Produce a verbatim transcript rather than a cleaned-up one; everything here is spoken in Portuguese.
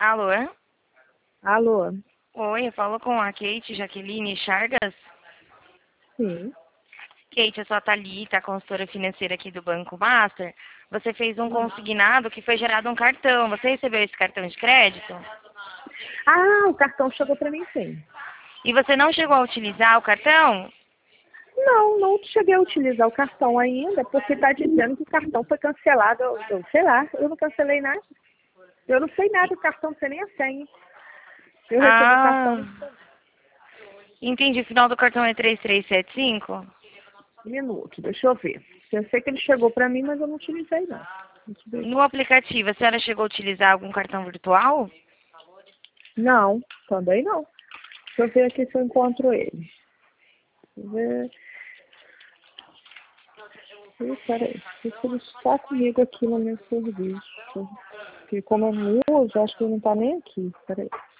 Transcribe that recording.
Alô? Alô? Oi, eu falo com a Kate Jaqueline Chargas. Sim. Kate, eu sou a Thalita, a consultora financeira aqui do Banco Master. Você fez um consignado que foi gerado um cartão. Você recebeu esse cartão de crédito? Ah, o cartão chegou para mim sim. E você não chegou a utilizar o cartão? Não, não cheguei a utilizar o cartão ainda, porque está dizendo que o cartão foi cancelado. Eu, eu sei lá, eu não cancelei nada. Eu não sei nada do cartão, não sei nem a senha. Eu recebi o Ah, cartão entendi. O final do cartão é três três sete cinco? um minuto, deixa eu ver. Eu sei que ele chegou para mim, mas eu não utilizei não. Deixa eu ver. No aplicativo, a senhora chegou a utilizar algum cartão virtual? Não, também não. Deixa eu ver aqui se eu encontro ele. Deixa eu ver. Ih, peraí, se ele está comigo aqui no meu serviço. Porque como eu não uso, acho que ele não está nem aqui. Peraí.